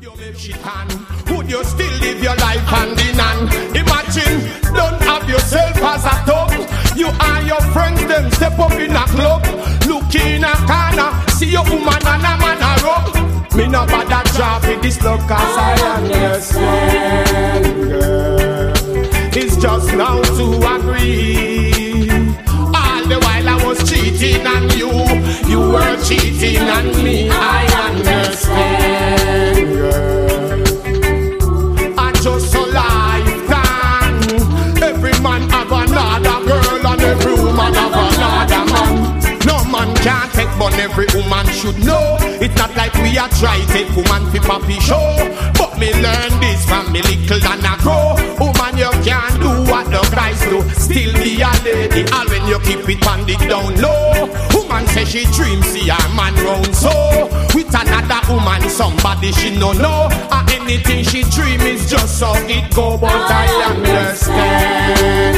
If she can, would you still live your life hand in hand? Imagine, don't have yourself as a top. You and your friends, them step up in a club. Look in a corner, see your woman and a man a rub. Me no bother drop with this love cause I understand, girl. It's just now to agree. All the while I was cheating on you, you were cheating on me. I understand, girl. And just a lifetime, every man have another girl and every woman have another man. No man can't take, but every woman should know. It's not like we are trying to take woman for papi show. But me learn this from me little and I grow. Woman, you can't do what the guys do. Still be a lady, all when you keep it on the down low. Woman say she dreams, see her man round so. With another woman, somebody she no know. And anything she dream is just so it go, but I understand.